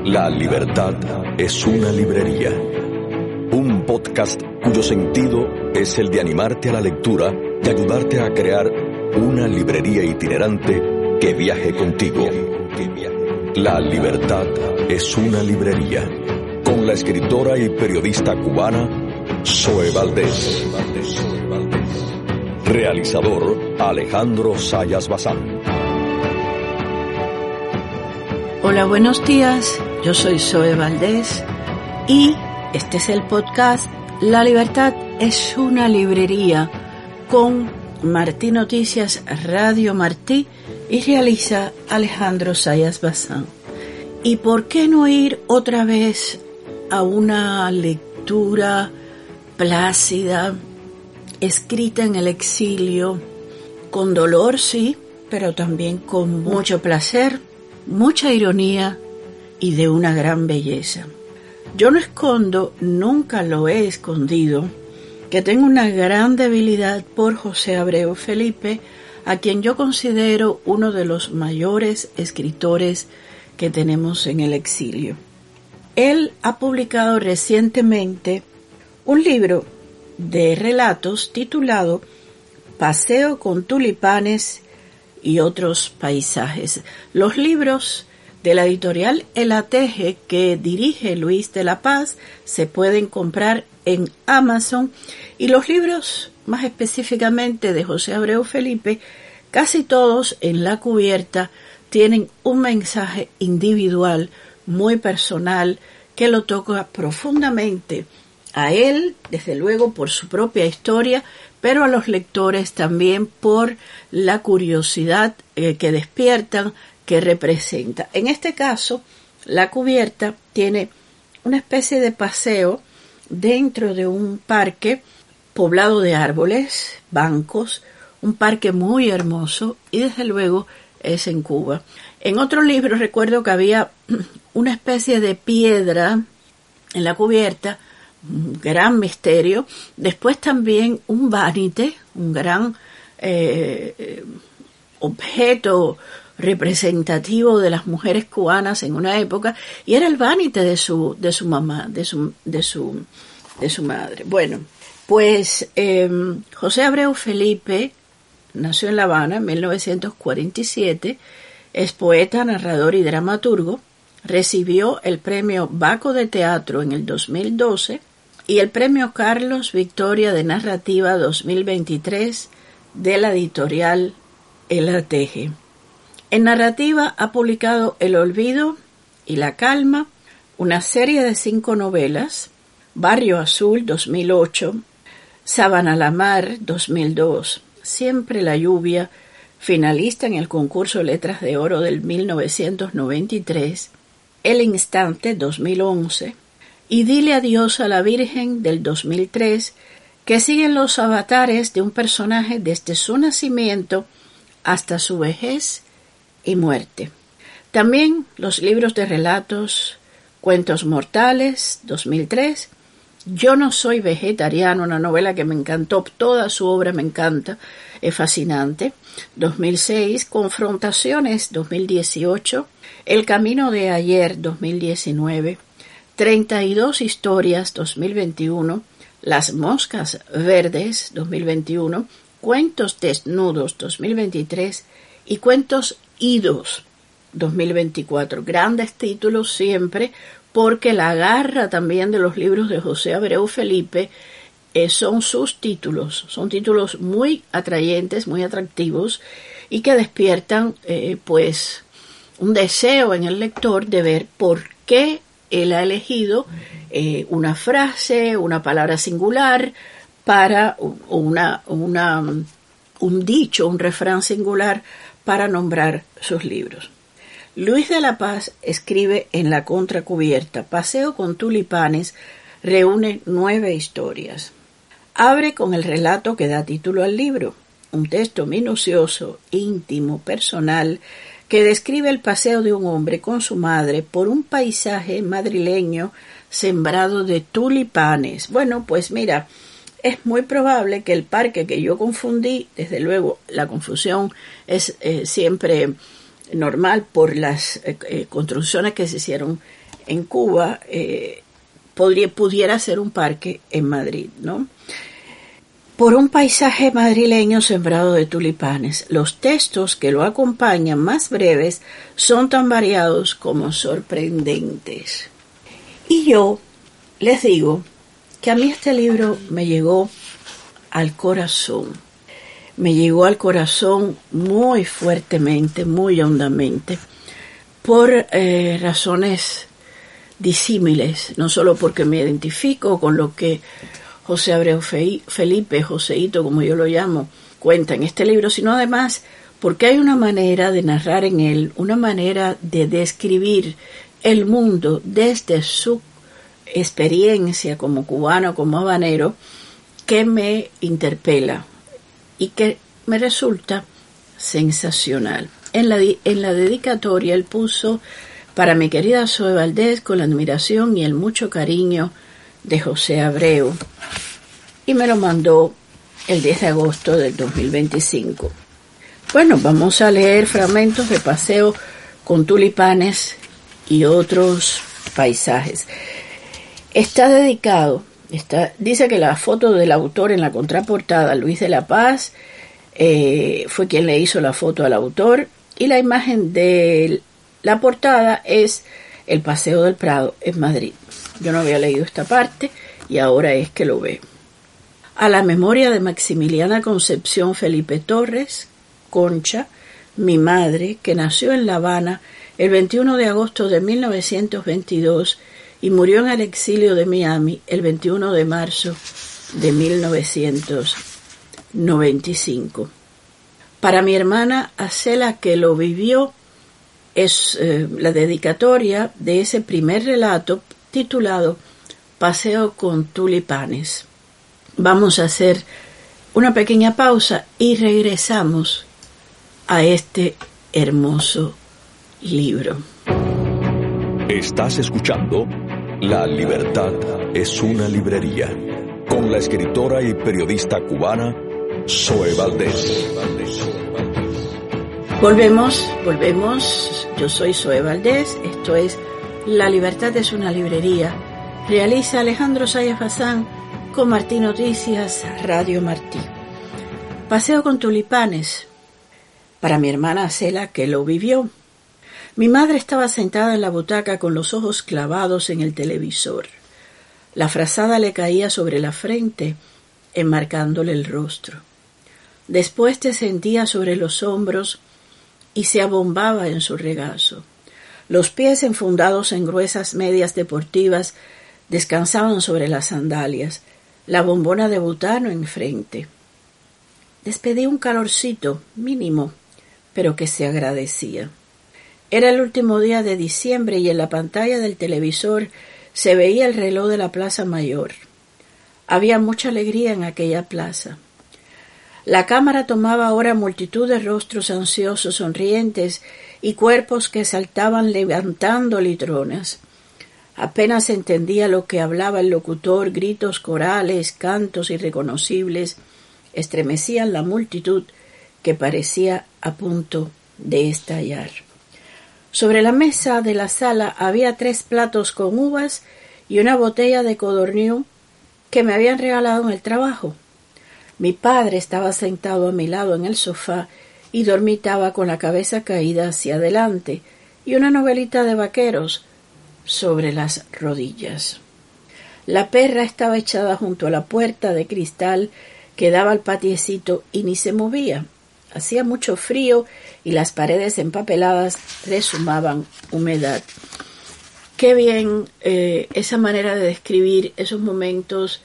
La libertad es una librería. Un podcast cuyo sentido es el de animarte a la lectura y ayudarte a crear una librería itinerante que viaje contigo. La libertad es una librería. Con la escritora y periodista cubana Zoe Valdés. Realizador Alejandro Zayas Bazán. Hola, buenos días. Yo soy Zoe Valdés y este es el podcast La Libertad es una librería con Martí Noticias Radio Martí y realiza Alejandro Zayas Bazán. ¿Y por qué no ir otra vez a una lectura plácida, escrita en el exilio, con dolor sí, pero también con mucho placer, mucha ironía y de una gran belleza? Yo no escondo, nunca lo he escondido, que tengo una gran debilidad por José Abreu Felipe, a quien yo considero uno de los mayores escritores que tenemos en el exilio. Él ha publicado recientemente un libro de relatos titulado Paseo con tulipanes y otros paisajes. Los libros de la editorial El Ateje, que dirige Luis de la Paz, se pueden comprar en Amazon, y los libros más específicamente de José Abreu Felipe, casi todos en la cubierta tienen un mensaje individual muy personal que lo toca profundamente a él, desde luego por su propia historia, pero a los lectores también por la curiosidad que despiertan, que representa. En este caso, la cubierta tiene una especie de paseo dentro de un parque poblado de árboles, bancos, un parque muy hermoso, y desde luego es en Cuba. En otro libro recuerdo que había una especie de piedra en la cubierta, un gran misterio. Después también un vanite, un gran objeto representativo de las mujeres cubanas en una época, y era el vanite de su mamá, de su madre. Bueno, pues José Abreu Felipe nació en La Habana en 1947, es poeta, narrador y dramaturgo. Recibió el premio Baco de Teatro en el 2012 y el premio Carlos Victoria de Narrativa 2023 de la editorial El Ateje. En narrativa ha publicado El Olvido y La Calma, una serie de 5 novelas, Barrio Azul 2008, Sábana la Mar 2002, Siempre la Lluvia, finalista en el concurso Letras de Oro del 1993, El Instante 2011 y Dile adiós a la Virgen del 2003, que siguen los avatares de un personaje desde su nacimiento hasta su vejez y muerte. También los libros de relatos Cuentos Mortales 2003, Yo no soy vegetariano, una novela que me encantó, toda su obra me encanta, es fascinante, 2006, Confrontaciones 2018, El Camino de Ayer 2019, 32 Historias 2021, Las Moscas Verdes 2021, Cuentos Desnudos 2023 y Cuentos Idos 2024. Grandes títulos siempre, porque la garra también de los libros de José Abreu Felipe son sus títulos. Son títulos muy atrayentes, muy atractivos y que despiertan pues un deseo en el lector de ver por qué él ha elegido una frase, una palabra singular para un dicho, un refrán singular para nombrar sus libros. Luis de la Paz escribe en la contracubierta: Paseo con tulipanes reúne 9 historias. Abre con el relato que da título al libro, un texto minucioso, íntimo, personal, que describe el paseo de un hombre con su madre por un paisaje madrileño sembrado de tulipanes. Bueno, pues mira, es muy probable que el parque que yo confundí, desde luego la confusión es siempre normal por las construcciones que se hicieron en Cuba, pudiera ser un parque en Madrid, ¿no? Por un paisaje madrileño sembrado de tulipanes. Los textos que lo acompañan, más breves, son tan variados como sorprendentes. Y yo les digo que a mí este libro me llegó al corazón. Me llegó al corazón muy fuertemente, muy hondamente, por razones disímiles, no solo porque me identifico con lo que José Abreu Felipe, Joseito, como yo lo llamo, cuenta en este libro, sino además porque hay una manera de narrar en él, una manera de describir el mundo desde su experiencia como cubano, como habanero, que me interpela y que me resulta sensacional. En la dedicatoria él puso: para mi querida Zoe Valdés, con la admiración y el mucho cariño de José Abreu, y me lo mandó el 10 de agosto del 2025. Bueno, vamos a leer fragmentos de Paseo con tulipanes y otros paisajes. Está dedicado, dice que la foto del autor en la contraportada, Luis de la Paz, fue quien le hizo la foto al autor, y la imagen de la portada es el Paseo del Prado en Madrid. Yo no había leído esta parte y ahora es que lo veo. A la memoria de Maximiliana Concepción Felipe Torres, Concha, mi madre, que nació en La Habana el 21 de agosto de 1922 y murió en el exilio de Miami el 21 de marzo de 1995. Para mi hermana Acela, que lo vivió, es la dedicatoria de ese primer relato titulado Paseo con tulipanes. Vamos a hacer una pequeña pausa y regresamos a este hermoso libro. Estás escuchando La Libertad es una librería, con la escritora y periodista cubana Zoe Valdés. Volvemos. Yo soy Zoe Valdés. Esto es La Libertad es una librería. Realiza Alejandro Sayas Bazán con Martí Noticias, Radio Martí. Paseo con tulipanes. Para mi hermana Acela, que lo vivió. Mi madre estaba sentada en la butaca con los ojos clavados en el televisor. La frazada le caía sobre la frente, enmarcándole el rostro. Después te sentía sobre los hombros y se abombaba en su regazo. Los pies enfundados en gruesas medias deportivas descansaban sobre las sandalias, la bombona de butano enfrente. Despedí un calorcito mínimo, pero que se agradecía. Era el último día de diciembre y en la pantalla del televisor se veía el reloj de la Plaza Mayor. Había mucha alegría en aquella plaza. La cámara tomaba ahora multitud de rostros ansiosos, sonrientes y cuerpos que saltaban levantando litronas. Apenas entendía lo que hablaba el locutor, gritos corales, cantos irreconocibles, estremecían la multitud que parecía a punto de estallar. Sobre la mesa de la sala había 3 platos con uvas y una botella de codorniu que me habían regalado en el trabajo. Mi padre estaba sentado a mi lado en el sofá y dormitaba con la cabeza caída hacia adelante y una novelita de vaqueros sobre las rodillas. La perra estaba echada junto a la puerta de cristal que daba al patiecito y ni se movía. Hacía mucho frío y las paredes empapeladas resumaban humedad. Qué bien esa manera de describir esos momentos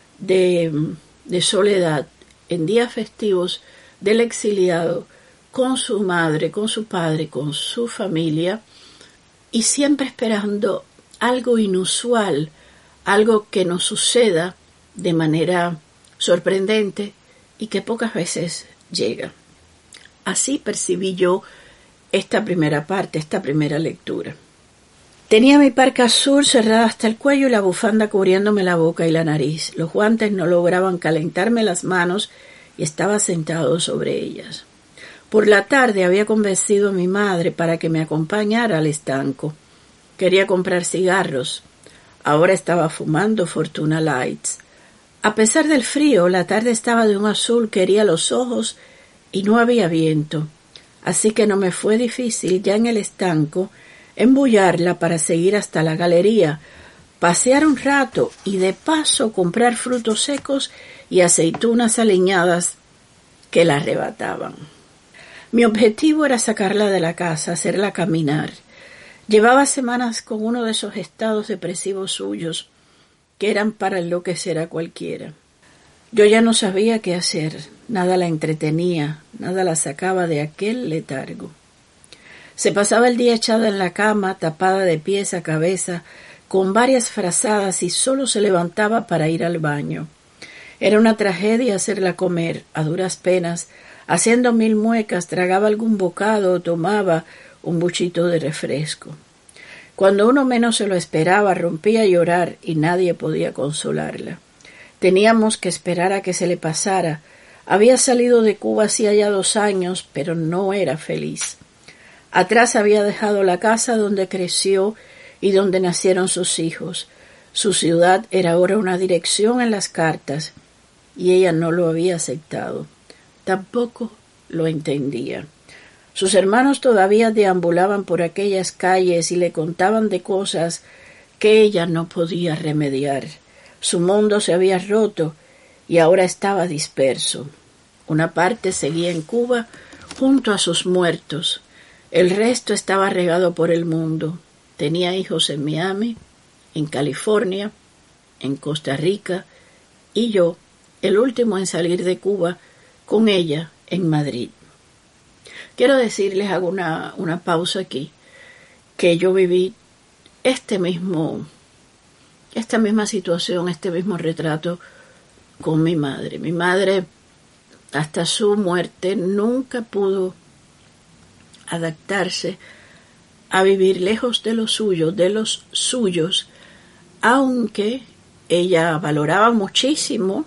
de soledad en días festivos del exiliado con su madre, con su padre, con su familia, y siempre esperando algo inusual, algo que nos suceda de manera sorprendente y que pocas veces llega. Así percibí yo esta primera parte, esta primera lectura. Tenía mi parca azul cerrada hasta el cuello y la bufanda cubriéndome la boca y la nariz. Los guantes no lograban calentarme las manos y estaba sentado sobre ellas. Por la tarde había convencido a mi madre para que me acompañara al estanco, Quería comprar cigarros. Ahora estaba fumando Fortuna Lights. A pesar del frío, la tarde estaba de un azul que hería los ojos y no había viento. Así que no me fue difícil, ya en el estanco, embullarla para seguir hasta la galería, pasear un rato y de paso comprar frutos secos y aceitunas aliñadas que la arrebataban. Mi objetivo era sacarla de la casa, hacerla caminar. Llevaba semanas con uno de esos estados depresivos suyos que eran para enloquecer a cualquiera. Yo ya no sabía qué hacer, nada la entretenía, nada la sacaba de aquel letargo. Se pasaba el día echada en la cama, tapada de pies a cabeza, con varias frazadas y solo se levantaba para ir al baño. Era una tragedia hacerla comer, a duras penas, haciendo mil muecas, tragaba algún bocado o tomaba un buchito de refresco. Cuando uno menos se lo esperaba, rompía a llorar y nadie podía consolarla. Teníamos que esperar a que se le pasara. Había salido de Cuba hacía ya 2 años, pero no era feliz. Atrás había dejado la casa donde creció y donde nacieron sus hijos. Su ciudad era ahora una dirección en las cartas, y ella no lo había aceptado. Tampoco lo entendía. Sus hermanos todavía deambulaban por aquellas calles y le contaban de cosas que ella no podía remediar. Su mundo se había roto y ahora estaba disperso. Una parte seguía en Cuba junto a sus muertos. El resto estaba regado por el mundo. Tenía hijos en Miami, en California, en Costa Rica y yo, el último en salir de Cuba, con ella en Madrid. Quiero decirles, hago una pausa aquí, que yo viví esta misma situación, este mismo retrato con mi madre. Mi madre, hasta su muerte, nunca pudo adaptarse a vivir lejos de los suyos, aunque ella valoraba muchísimo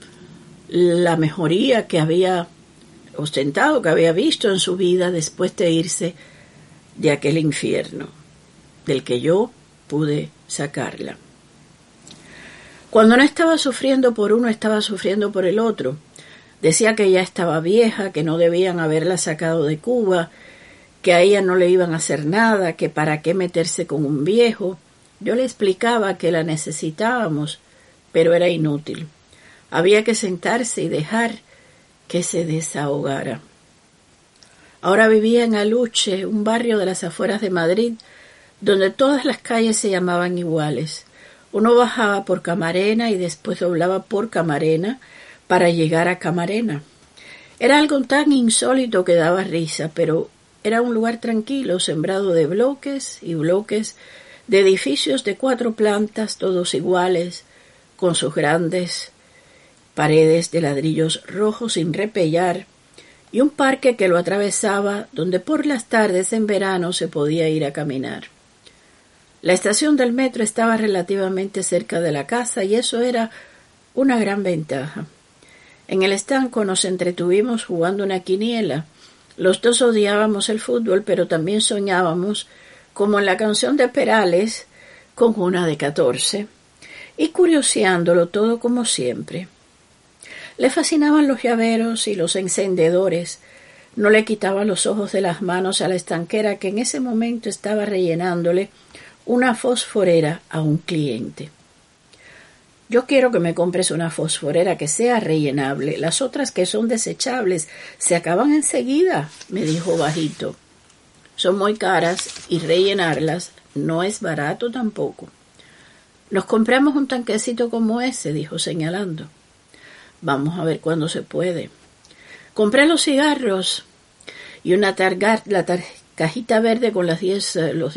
la mejoría que había ostentado, que había visto en su vida después de irse de aquel infierno, del que yo pude sacarla. Cuando no estaba sufriendo por uno, estaba sufriendo por el otro. Decía que ya estaba vieja, que no debían haberla sacado de Cuba, que a ella no le iban a hacer nada, que para qué meterse con un viejo. Yo le explicaba que la necesitábamos, pero era inútil. Había que sentarse y dejar que se desahogara. Ahora vivía en Aluche, un barrio de las afueras de Madrid, donde todas las calles se llamaban iguales. Uno bajaba por Camarena y después doblaba por Camarena para llegar a Camarena. Era algo tan insólito que daba risa, pero era un lugar tranquilo, sembrado de bloques y bloques, de edificios de 4 plantas, todos iguales, con sus grandes paredes de ladrillos rojos sin repellar, y un parque que lo atravesaba, donde por las tardes en verano se podía ir a caminar. La estación del metro estaba relativamente cerca de la casa y eso era una gran ventaja. En el estanco nos entretuvimos jugando una quiniela. Los dos odiábamos el fútbol, pero también soñábamos, como en la canción de Perales, con una de 14, y curioseándolo todo como siempre. Le fascinaban los llaveros y los encendedores. No le quitaba los ojos de las manos a la estanquera que en ese momento estaba rellenándole una fosforera a un cliente. Yo quiero que me compres una fosforera que sea rellenable. Las otras que son desechables se acaban enseguida, me dijo bajito. Son muy caras y rellenarlas no es barato tampoco. Nos compramos un tanquecito como ese, dijo señalando. Vamos a ver cuándo se puede. Compré los cigarros y la cajita verde con las 10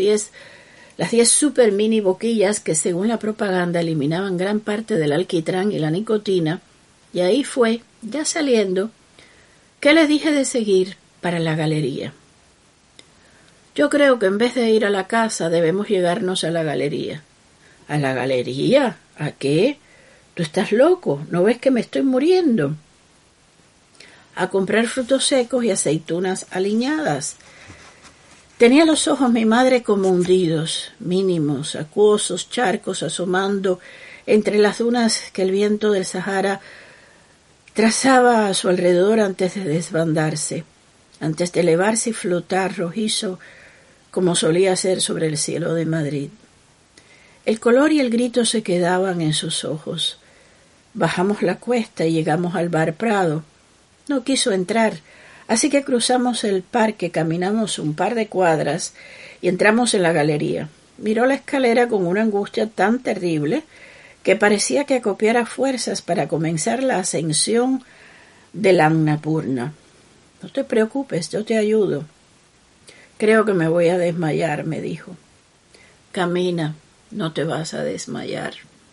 super mini boquillas que según la propaganda eliminaban gran parte del alquitrán y la nicotina, y ahí fue, ya saliendo, que le dije de seguir para la galería. Yo creo que en vez de ir a la casa debemos llegarnos a la galería. ¿A la galería? ¿A qué? ¿Tú estás loco? ¿No ves que me estoy muriendo? A comprar frutos secos y aceitunas aliñadas. Tenía los ojos mi madre como hundidos, mínimos, acuosos, charcos asomando entre las dunas que el viento del Sahara trazaba a su alrededor antes de desbandarse, antes de elevarse y flotar rojizo como solía ser sobre el cielo de Madrid. El color y el grito se quedaban en sus ojos. Bajamos la cuesta y llegamos al bar Prado. No quiso entrar, así que cruzamos el parque, caminamos un par de cuadras y entramos en la galería. Miró la escalera con una angustia tan terrible que parecía que acopiara fuerzas para comenzar la ascensión del Annapurna. No te preocupes, yo te ayudo. Creo que me voy a desmayar, me dijo. Camina, no te vas a desmayar.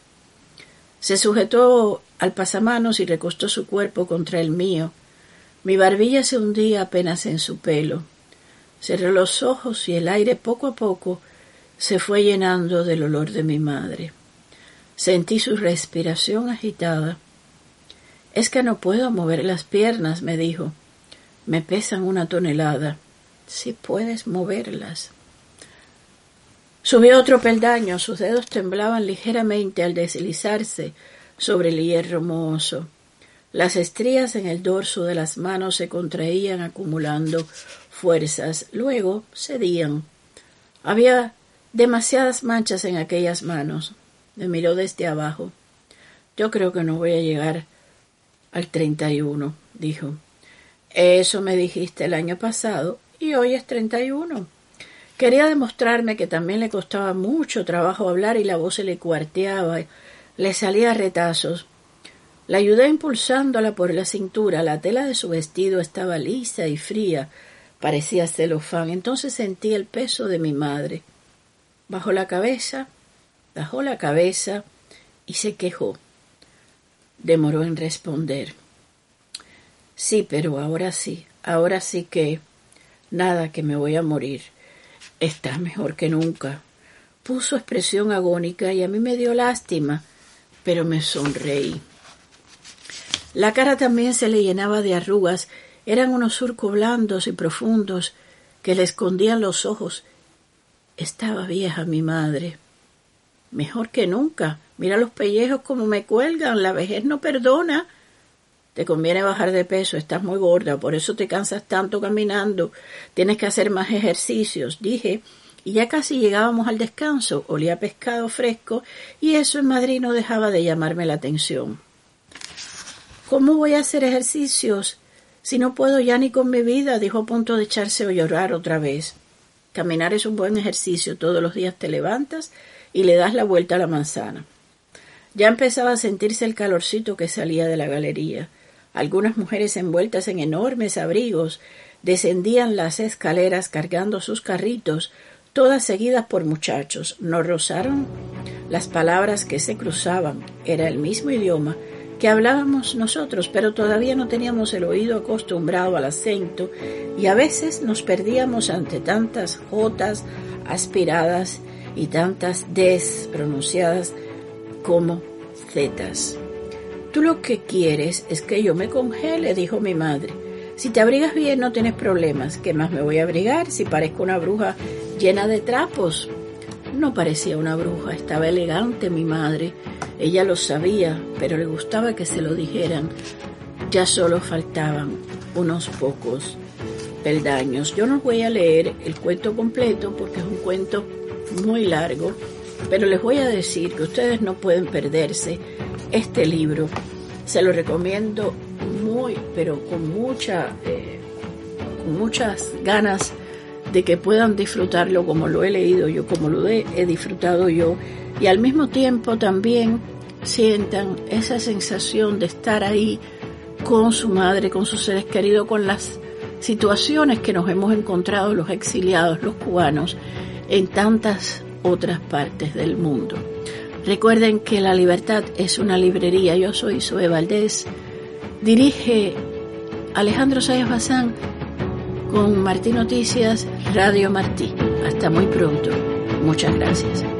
Se sujetó al pasamanos y recostó su cuerpo contra el mío. Mi barbilla se hundía apenas en su pelo. Cerré los ojos y el aire poco a poco se fue llenando del olor de mi madre. Sentí su respiración agitada. Es que no puedo mover las piernas, me dijo. Me pesan 1 tonelada. Sí puedes moverlas. Subió otro peldaño, sus dedos temblaban ligeramente al deslizarse sobre el hierro mohoso. Las estrías en el dorso de las manos se contraían acumulando fuerzas, luego cedían. Había demasiadas manchas en aquellas manos. Me miró desde abajo. Yo creo que no voy a llegar al 31, dijo. Eso me dijiste el año pasado y hoy es 31. Quería demostrarme que también le costaba mucho trabajo hablar y la voz se le cuarteaba, le salía a retazos. La ayudé impulsándola por la cintura. La tela de su vestido estaba lisa y fría, parecía celofán. Entonces sentí el peso de mi madre. Bajó la cabeza y se quejó. Demoró en responder. Sí, pero ahora sí que nada, que me voy a morir. Estás mejor que nunca. Puso expresión agónica y a mí me dio lástima, pero me sonreí. La cara también se le llenaba de arrugas. Eran unos surcos blandos y profundos que le escondían los ojos. Estaba vieja mi madre. Mejor que nunca. Mira los pellejos como me cuelgan. La vejez no perdona. Te conviene bajar de peso. Estás muy gorda. Por eso te cansas tanto caminando. Tienes que hacer más ejercicios, dije. Y ya casi llegábamos al descanso. Olía a pescado fresco y eso en Madrid no dejaba de llamarme la atención. ¿Cómo voy a hacer ejercicios si no puedo ya ni con mi vida? Dijo a punto de echarse a llorar otra vez. Caminar es un buen ejercicio. Todos los días te levantas y le das la vuelta a la manzana. Ya empezaba a sentirse el calorcito que salía de la galería. Algunas mujeres envueltas en enormes abrigos descendían las escaleras cargando sus carritos, todas seguidas por muchachos. Nos rozaron las palabras que se cruzaban. Era el mismo idioma que hablábamos nosotros, pero todavía no teníamos el oído acostumbrado al acento y a veces nos perdíamos ante tantas jotas aspiradas y tantas des pronunciadas como zetas. Tú lo que quieres es que yo me congele, dijo mi madre. Si te abrigas bien no tienes problemas. ¿Qué más me voy a abrigar si parezco una bruja llena de trapos? No parecía una bruja, estaba elegante mi madre. Ella lo sabía, pero le gustaba que se lo dijeran. Ya solo faltaban unos pocos peldaños. Yo no voy a leer el cuento completo porque es un cuento muy largo, pero les voy a decir que ustedes no pueden perderse este libro. Se lo recomiendo pero con muchas ganas de que puedan disfrutarlo como lo he leído yo, como lo he disfrutado yo, y al mismo tiempo también sientan esa sensación de estar ahí con su madre, con sus seres queridos, con las situaciones que nos hemos encontrado los exiliados, los cubanos, en tantas otras partes del mundo. Recuerden que La Libertad es una librería. Yo soy Zoe Valdés. Dirige Alejandro Sáenz Bazán con Martí Noticias, Radio Martí. Hasta muy pronto. Muchas gracias.